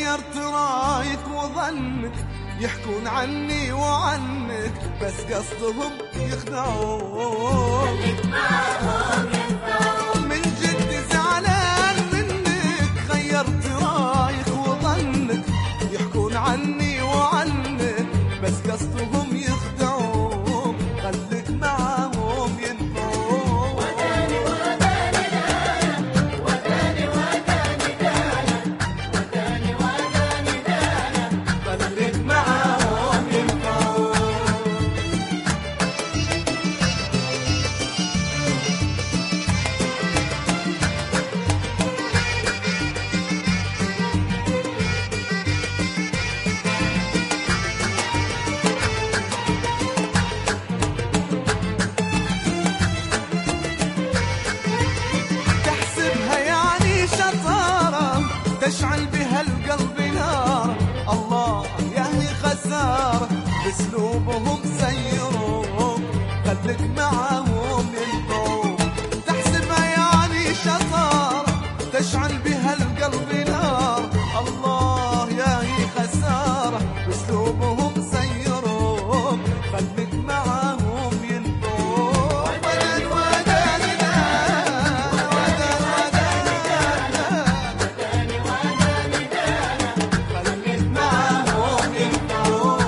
غيرت رايك وظنك يحكون عني وعنك، بس قصدهم يخدعون. خليك معاهم ينفعون. من جد زعلان منك، غيرت رايك وظنك يحكون عني وعنك، بس قصدهم يخدعون. خليك معاهم ينفعون. وداني وداني دانا، وداني وداني دانا، وداني وداني دانا. خليك معاهم ينفعون. تحسبها يعني شطارة تشعل بها القلب نار، الله يعني خسارة باسلوبهم سيروك. خليك معاهم ينفعون. تحسبها يعني شطارة تشعل بها القلب نار، الله يعني خسارة باسلوبهم سيروك. خليك معاهم ينفعون. وداني وداني خليك معاهم ينفعون.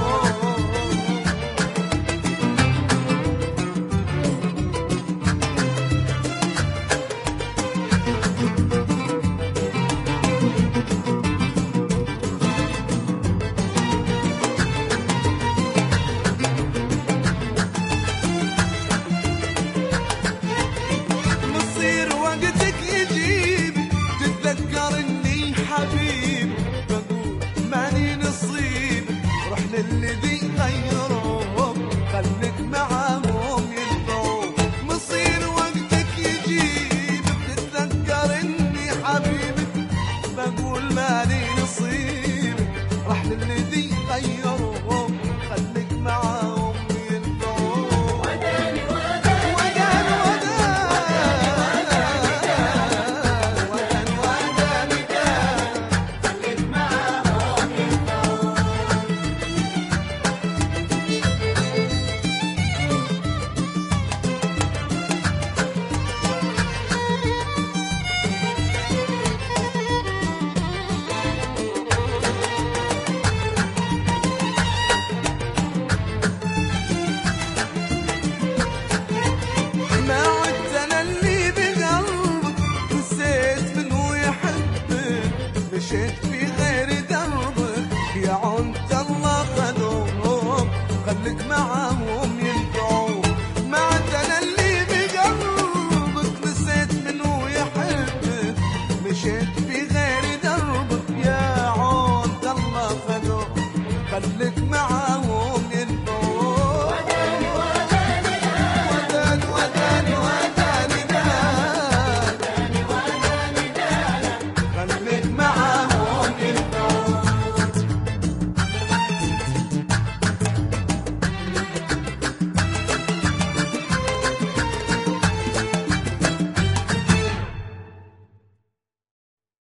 مصير وقتك يجيب تتذكر اني حبيب، بقول ماني نصيب روح للذي غيروك. خليك معاهم ينفعون. مصير وقتك يجيب تتذكر اني حبيبك، بقول ماني نصيب راح للذي غيروك. خليك معاهم ينفعون. وداني وداني وداني وداني وداني خليك معاهم ينفعون. ما عدت انا اللي بقلبك، نسيت من هو يحبك، مشيت في غير دربك، يا عنت الله خذوك. خليك معاهم